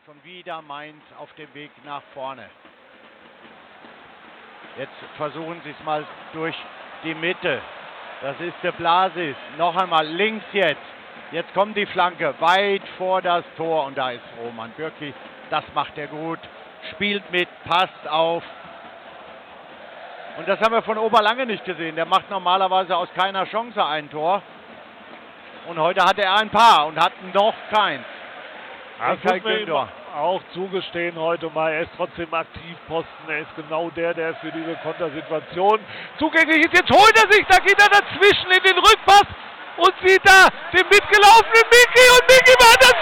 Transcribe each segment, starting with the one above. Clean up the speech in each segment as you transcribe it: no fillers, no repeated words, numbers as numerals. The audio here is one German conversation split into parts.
Schon wieder Mainz auf dem Weg nach vorne. Jetzt versuchen sie es mal durch die Mitte. Das ist der Blasis. Noch einmal links jetzt. Jetzt kommt die Flanke weit vor das Tor. Und da ist Roman Bürki. Das macht er gut. Spielt mit, passt auf. Und das haben wir von Oberlange nicht gesehen. Der macht normalerweise aus keiner Chance ein Tor. Und heute hatte er ein paar und hat noch keins. Das muss man ihm auch zugestehen heute mal. Er ist trotzdem Aktivposten. Er ist genau der für diese Kontersituation zugänglich ist. Jetzt holt er sich, da geht er dazwischen in den Rückpass und sieht da den mitgelaufenen Micky und Micky macht das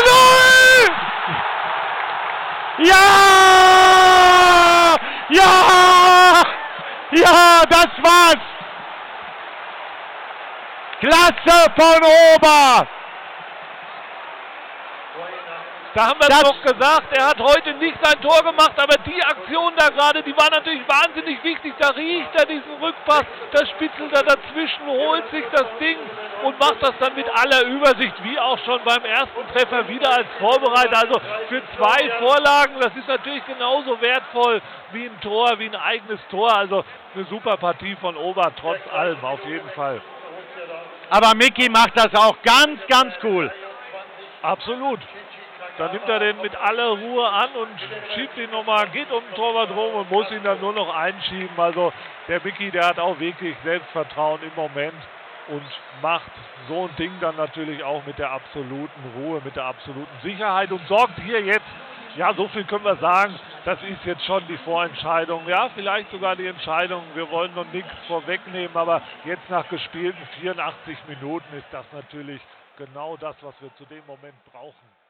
2:0! Ja! Ja! Ja, das war's! Klasse von Ober! Da haben wir es doch gesagt, er hat heute nicht sein Tor gemacht, aber die Aktion da gerade, die war natürlich wahnsinnig wichtig. Da riecht er diesen Rückpass, da spitzelt er dazwischen, holt sich das Ding und macht das dann mit aller Übersicht, wie auch schon beim ersten Treffer wieder als Vorbereiter. Also für 2 Vorlagen, das ist natürlich genauso wertvoll wie ein Tor, wie ein eigenes Tor. Also eine super Partie von Ober, trotz allem, auf jeden Fall. Aber Micky macht das auch ganz, ganz cool. Absolut. Dann nimmt er den mit aller Ruhe an und schiebt ihn nochmal, geht um den Torwart rum und muss ihn dann nur noch einschieben. Also der Micky, der hat auch wirklich Selbstvertrauen im Moment und macht so ein Ding dann natürlich auch mit der absoluten Ruhe, mit der absoluten Sicherheit und sorgt hier jetzt, ja, so viel können wir sagen, das ist jetzt schon die Vorentscheidung, ja, vielleicht sogar die Entscheidung, wir wollen noch nichts vorwegnehmen, aber jetzt nach gespielten 84 Minuten ist das natürlich genau das, was wir zu dem Moment brauchen.